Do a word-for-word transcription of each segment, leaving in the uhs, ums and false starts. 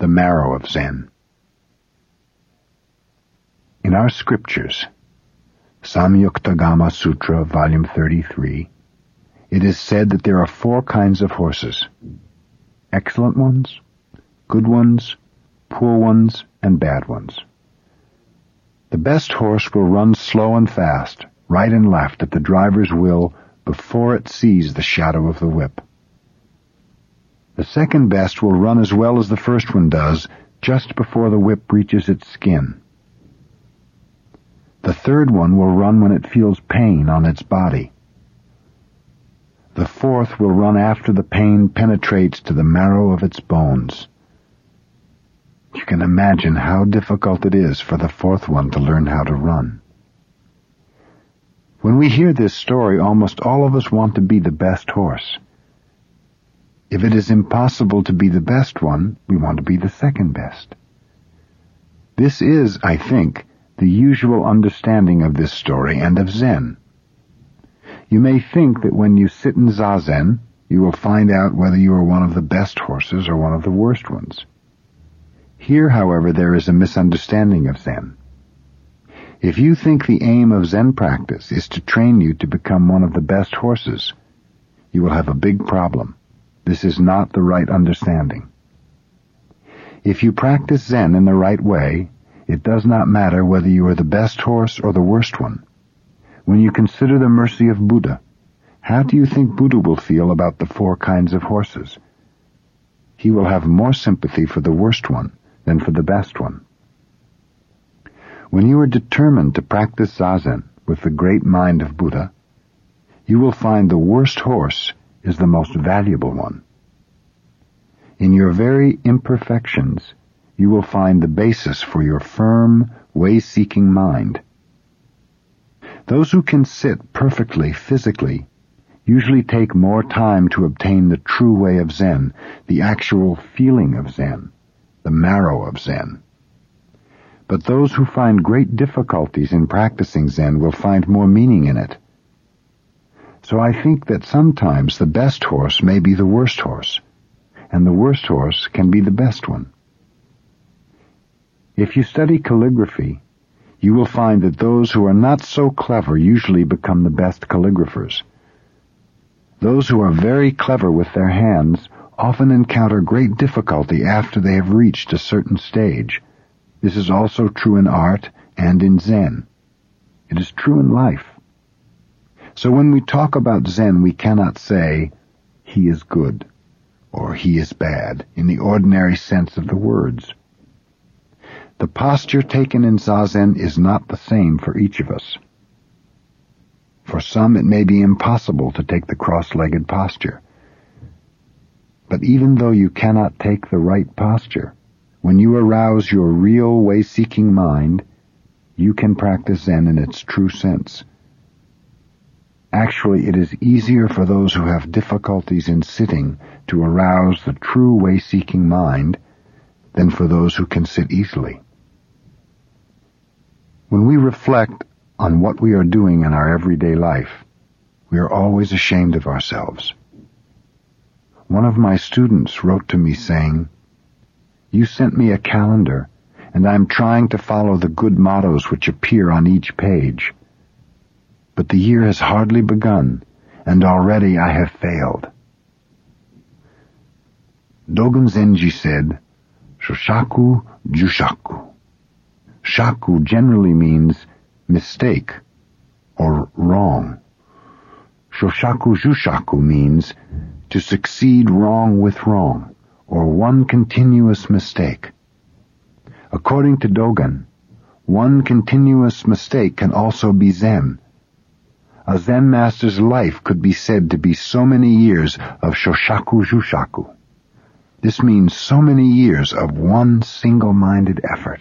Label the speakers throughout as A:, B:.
A: the marrow of Zen. In our scriptures, Samyuktagama Sutra, volume thirty-three, it is said that there are four kinds of horses: excellent ones, good ones, poor ones, and bad ones. The best horse will run slow and fast, right and left, at the driver's will before it sees the shadow of the whip. The second best will run as well as the first one does, just before the whip reaches its skin. The third one will run when it feels pain on its body. The fourth will run after the pain penetrates to the marrow of its bones. You can imagine how difficult it is for the fourth one to learn how to run. When we hear this story, almost all of us want to be the best horse. If it is impossible to be the best one, we want to be the second best. This is, I think, the usual understanding of this story and of Zen. You may think that when you sit in Zazen, you will find out whether you are one of the best horses or one of the worst ones. Here, however, there is a misunderstanding of Zen. If you think the aim of Zen practice is to train you to become one of the best horses, you will have a big problem. This is not the right understanding. If you practice Zen in the right way, it does not matter whether you are the best horse or the worst one. When you consider the mercy of Buddha, how do you think Buddha will feel about the four kinds of horses? He will have more sympathy for the worst one than for the best one. When you are determined to practice Zazen with the great mind of Buddha, you will find the worst horse is the most valuable one. In your very imperfections, you will find the basis for your firm, way-seeking mind. Those who can sit perfectly physically usually take more time to obtain the true way of Zen, the actual feeling of Zen, the marrow of Zen. But those who find great difficulties in practicing Zen will find more meaning in it. So I think that sometimes the best horse may be the worst horse, and the worst horse can be the best one. If you study calligraphy, you will find that those who are not so clever usually become the best calligraphers. Those who are very clever with their hands often encounter great difficulty after they have reached a certain stage. This is also true in art and in Zen. It is true in life. So when we talk about Zen, we cannot say, he is good, or he is bad, in the ordinary sense of the words. The posture taken in Zazen is not the same for each of us. For some, it may be impossible to take the cross-legged posture. But even though you cannot take the right posture, when you arouse your real way-seeking mind, you can practice Zen in its true sense. Actually, it is easier for those who have difficulties in sitting to arouse the true way-seeking mind than for those who can sit easily. When we reflect on what we are doing in our everyday life, we are always ashamed of ourselves. One of my students wrote to me saying, "You sent me a calendar, and I am trying to follow the good mottos which appear on each page. But the year has hardly begun, and already I have failed." Dogen Zenji said, "Shoshaku Jushaku." Shaku generally means mistake or wrong. Shoshaku Jushaku means to succeed wrong with wrong, or one continuous mistake. According to Dogen, one continuous mistake can also be Zen. A Zen master's life could be said to be so many years of Shoshaku Jushaku. This means so many years of one single-minded effort.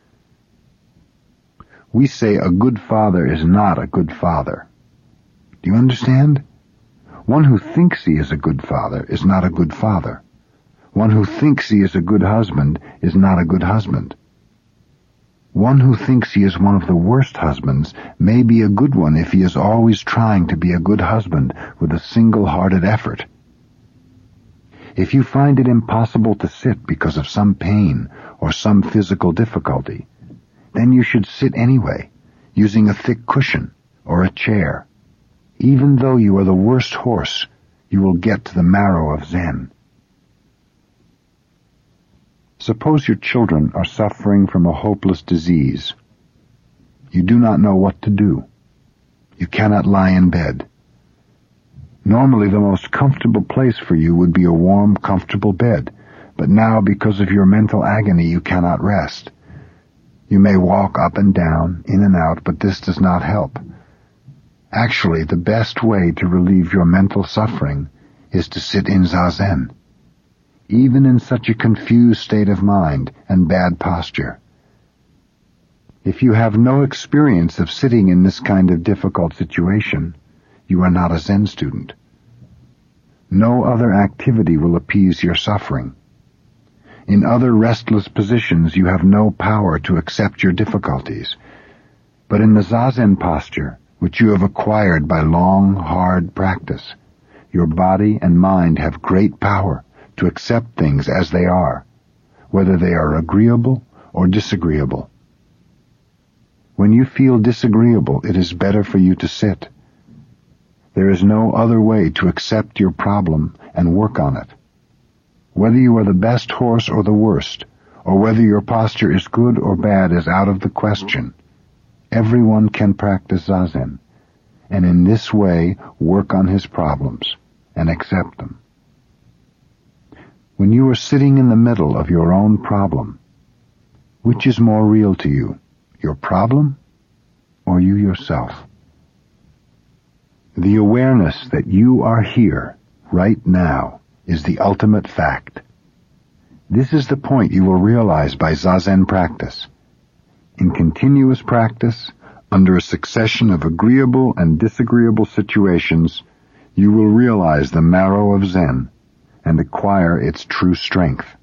A: We say a good father is not a good father. Do you understand? One who thinks he is a good father is not a good father. One who thinks he is a good husband is not a good husband. One who thinks he is one of the worst husbands may be a good one if he is always trying to be a good husband with a single-hearted effort. If you find it impossible to sit because of some pain or some physical difficulty, then you should sit anyway, using a thick cushion or a chair. Even though you are the worst horse, you will get to the marrow of Zen. Suppose your children are suffering from a hopeless disease. You do not know what to do. You cannot lie in bed. Normally the most comfortable place for you would be a warm, comfortable bed, but now because of your mental agony you cannot rest. You may walk up and down, in and out, but this does not help. Actually, the best way to relieve your mental suffering is to sit in Zazen, even in such a confused state of mind and bad posture. If you have no experience of sitting in this kind of difficult situation, you are not a Zen student. No other activity will appease your suffering. In other restless positions you have no power to accept your difficulties, but in the Zazen posture, which you have acquired by long, hard practice, your body and mind have great power to accept things as they are, whether they are agreeable or disagreeable. When you feel disagreeable, it is better for you to sit. There is no other way to accept your problem and work on it. Whether you are the best horse or the worst, or whether your posture is good or bad is out of the question. Everyone can practice Zazen, and in this way work on his problems and accept them. When you are sitting in the middle of your own problem, which is more real to you, your problem or you yourself? The awareness that you are here, right now, is the ultimate fact. This is the point you will realize by Zazen practice. In continuous practice, under a succession of agreeable and disagreeable situations, you will realize the marrow of Zen and acquire its true strength.